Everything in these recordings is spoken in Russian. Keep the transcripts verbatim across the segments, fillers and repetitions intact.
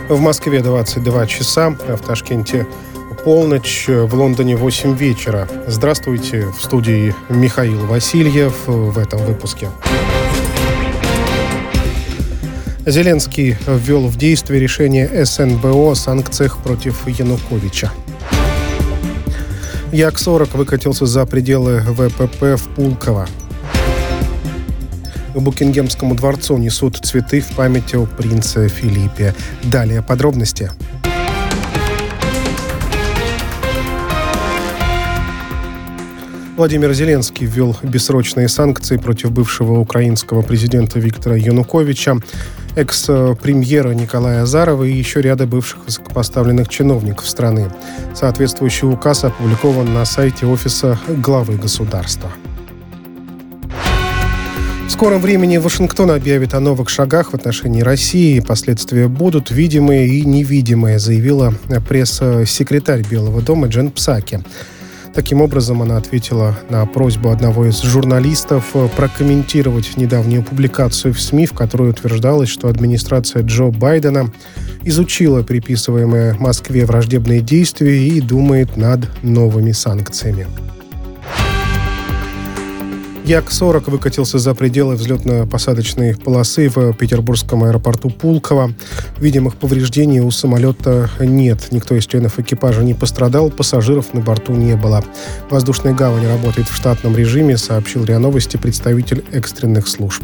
В Москве двадцать два часа, в Ташкенте полночь, в Лондоне восемь вечера. Здравствуйте, в студии Михаил Васильев в этом выпуске. Зеленский ввел в действие решение эс эн бэ о о санкциях против Януковича. Як сорок выкатился за пределы вэ пэ пэ в Пулково. К Букингемскому дворцу несут цветы в память о принце Филиппе. Далее подробности. Владимир Зеленский ввел бессрочные санкции против бывшего украинского президента Виктора Януковича, экс-премьера Николая Азарова и еще ряда бывших высокопоставленных чиновников страны. Соответствующий указ опубликован на сайте офиса главы государства. В скором времени Вашингтон объявит о новых шагах в отношении России. Последствия будут видимые и невидимые, заявила пресс-секретарь Белого дома Джен Псаки. Таким образом, она ответила на просьбу одного из журналистов прокомментировать недавнюю публикацию в СМИ, в которой утверждалось, что администрация Джо Байдена изучила приписываемые Москве враждебные действия и думает над новыми санкциями. Як сорок выкатился за пределы взлетно-посадочной полосы в петербургском аэропорту Пулково. Видимых повреждений у самолета нет. Никто из членов экипажа не пострадал, пассажиров на борту не было. Воздушная гавань работает в штатном режиме, сообщил РИА Новости представитель экстренных служб.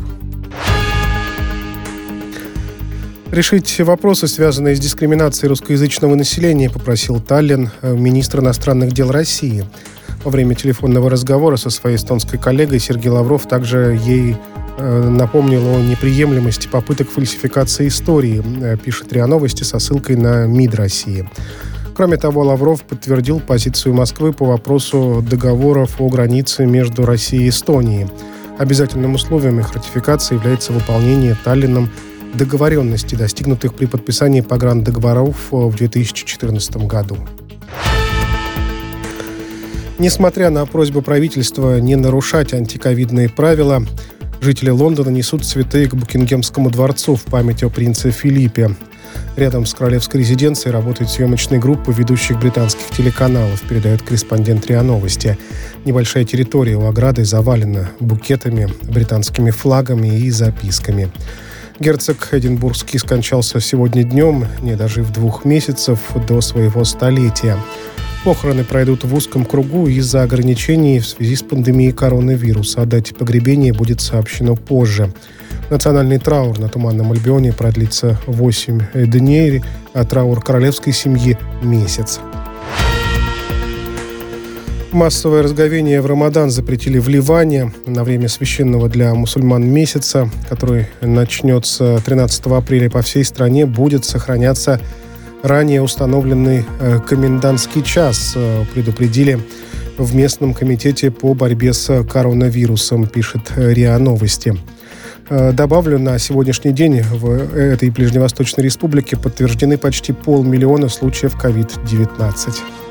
Решить вопросы, связанные с дискриминацией русскоязычного населения, попросил Таллин, министр иностранных дел России. Во время телефонного разговора со своей эстонской коллегой Сергей Лавров также ей э, напомнил о неприемлемости попыток фальсификации истории, э, пишет РИА Новости со ссылкой на МИД России. Кроме того, Лавров подтвердил позицию Москвы по вопросу договоров о границе между Россией и Эстонией. Обязательным условием их ратификации является выполнение Таллином договоренностей, достигнутых при подписании пограндоговоров в две тысячи четырнадцатом году. Несмотря на просьбу правительства не нарушать антиковидные правила, жители Лондона несут цветы к Букингемскому дворцу в память о принце Филиппе. Рядом с королевской резиденцией работает съемочная группа ведущих британских телеканалов, передает корреспондент РИА Новости. Небольшая территория у ограды завалена букетами, британскими флагами и записками. Герцог Эдинбургский скончался сегодня днем, не дожив двух месяцев до своего столетия. Похороны пройдут в узком кругу из-за ограничений в связи с пандемией коронавируса. О дате погребения будет сообщено позже. Национальный траур на Туманном Альбионе продлится восемь дней, а траур королевской семьи – месяц. Массовое разговение в Рамадан запретили в Ливане на время священного для мусульман месяца, который начнется тринадцатого апреля по всей стране, будет сохраняться ранее установленный э, комендантский час, э, предупредили в местном комитете по борьбе с коронавирусом, пишет РИА Новости. Э, добавлю, на сегодняшний день в этой Ближневосточной республике подтверждены почти полмиллиона случаев ковид девятнадцать.